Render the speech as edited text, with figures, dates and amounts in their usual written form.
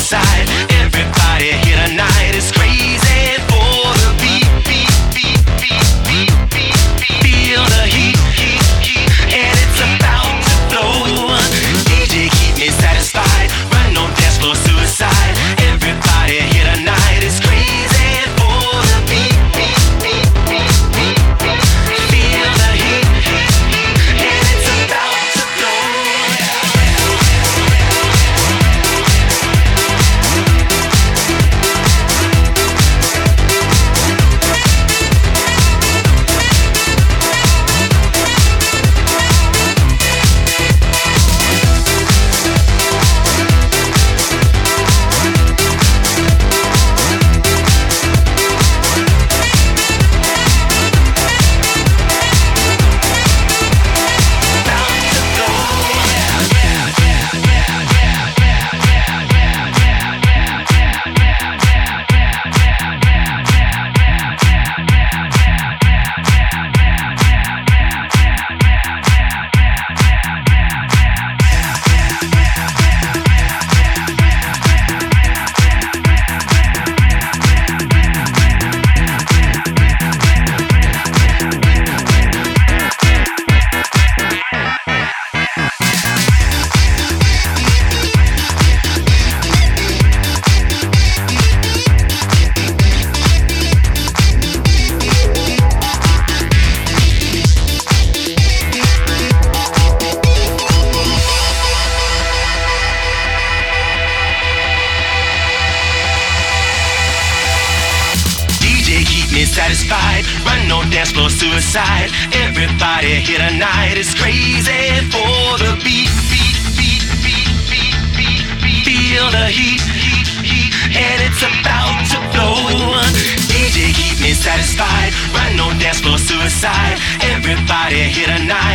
suicide. Everybody here tonight is crazy for the beat, beat, beat, beat, beat, beat, beat. Feel the heat, heat, heat, and it's about to blow. DJ, keep me satisfied. Run on dance floor, suicide. Everybody here tonight is crazy for the beat, beat, beat, beat, beat, beat. Feel the heat, heat, heat, and it's about to blow. Satisfied, run on dance floor, suicide. Everybody here tonight is crazy for the beat, beat, beat, beat, beat, beat, beat. Feel the heat, heat, heat, and it's about to blow. DJ, keep me satisfied. Run on dance floor, suicide. Everybody here tonight